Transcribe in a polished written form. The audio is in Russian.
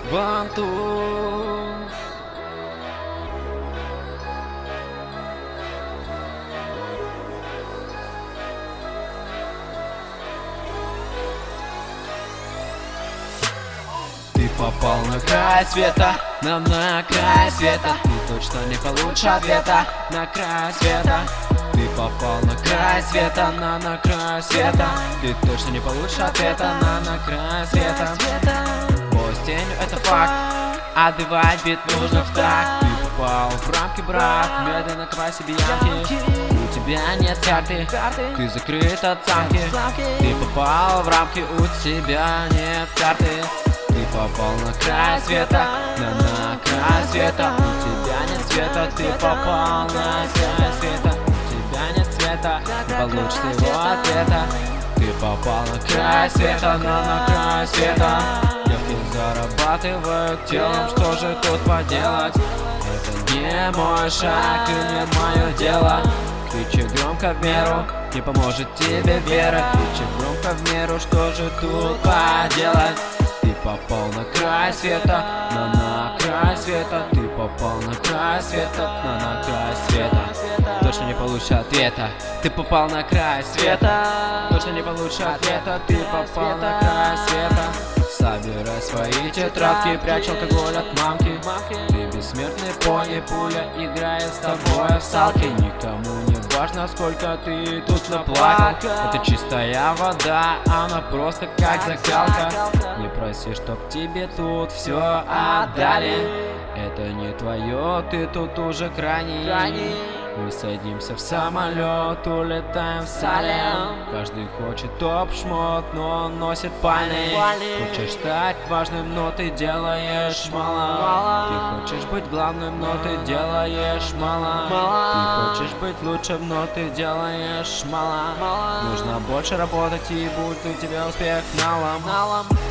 банту. Ты попал на край света, на край света. Ты точно не получишь ответа на край света. Ты попал на край света, на край света. Ты точно не получишь ответа на край света. Бой с тенью — это факт, отбивать бит нужно в такт. Ты попал в рамки, брат, медленно копай себе ямки. У тебя нет карты, ты закрыт от самки. Ты попал в рамки, у тебя нет карты. Ты попал на край света, на край света. У тебя нет света, ты попал на край света. У тебя нет света, не получится его ответа. Ты попал на край света, на край света. Девки зарабатывают телом, что же тут поделать? Это не мой шаг и не мое дело. Кричи громко в меру, не поможет тебе вера. Кричи громко в меру, что же тут поделать? Ты попал на край света, на край света. Ты попал на край света, на край света. Точно не получишь ответа. Ты попал на край света, точно не получишь ответа. Ты попал на край света. Собирай свои тетрадки, прячь алкоголь от мамки. Ты бессмертный пони, пуля играет с тобой в салки. Никому не важно, сколько ты тут наплакал. Это чистая вода, она просто как закалка. Не проси, чтоб тебе тут все отдали. Это не твое, ты тут уже крайний. Мы садимся в самолет, улетаем в Салем. Каждый хочет топ-шмот, но он носит пальный. Хочешь стать важным, но ты делаешь мало. Ты хочешь быть главным, но ты делаешь мало. Ты хочешь быть лучшим, но ты делаешь мало. Нужно больше работать, и будет у тебя успех налом.